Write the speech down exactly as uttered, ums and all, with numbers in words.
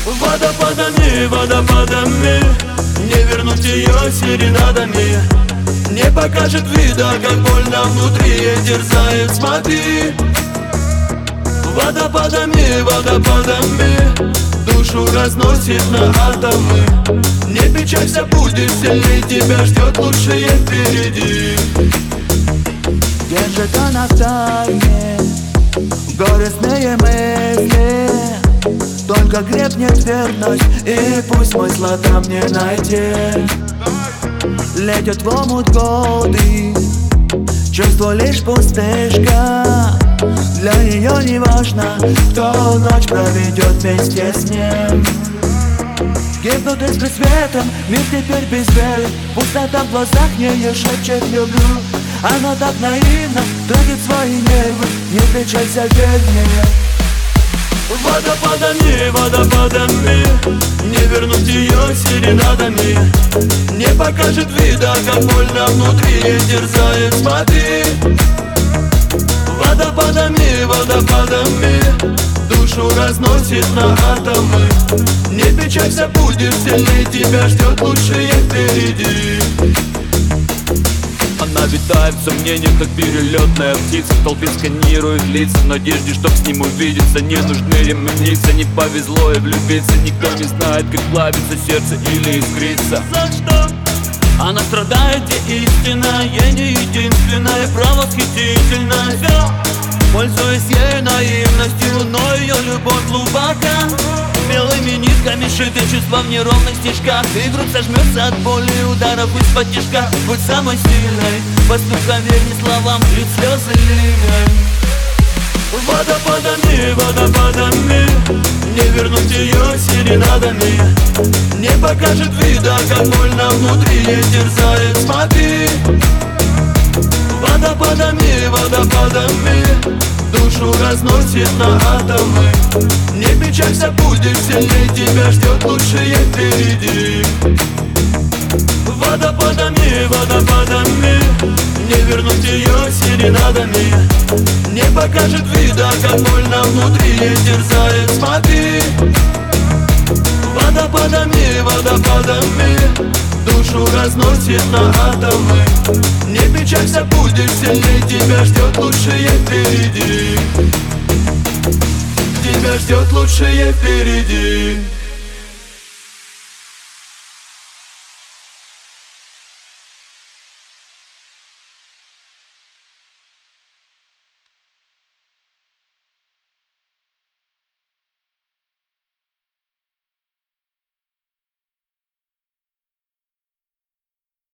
Водопадами, водопадами не вернуть ее серенадами. Не покажет вида, как больно внутри ей терзает, смотри. Водопадами, водопадами душу разносит на атомы. Не печалься, будешь сильней, тебя ждет лучшее впереди. Держит она в тайне горестные мысли, только крепнет верность, и пусть смысла там не найти. Летят в омут годы, чувство лишь пустышка. Для нее не важно, кто ночь проведет вместе с ним. Гибнутый с просветом, мир теперь без веры. Пустота в глазах не шепчет люблю. Она так наивна, тратит свои нервы. Не печалься, верь мне. Водопадами, водопадами не вернуть ее серенадами. Не покажет вида, как больно внутри ей терзает, смотри. Водопадами, водопадами душу разносит на атомы. Не печалься, будешь сильней, тебя ждет лучшее впереди. Она витает в сомнениях, как перелетная птица. В толпе сканирует лица в надежде, чтоб с ним увидеться. Не нужны ремниться, не повезло и влюбиться. Никто не знает, как плавится сердце или искрится. За что? Она страдает, и истина ей не единственная, правосхитительная. Пользуясь ей наивностью, но ее любовь глубока. Белыми нитками шиты чувства в неровных стежках. И грудь сожмется от боли ударов из-под тишка. Будь самой сильной, поступкам верь не словам, лить слезы ливень. Водопадами, водопадами не вернуть ее серенадами. Не покажет вида, как больно внутри ей терзает, смотри. Водопадами, водопадами душу разносит на атомы. Не печалься, будешь сильней, тебя ждет лучшее впереди. Водопадами, водопадами не вернуть ее серенадами. Не покажет вида, как больно внутри ей терзает, смотри. Водопадами, водопадами душу разносит на атомы. Не печалься, будешь сильней, тебя ждет лучшее впереди. Тебя ждет лучшее впереди.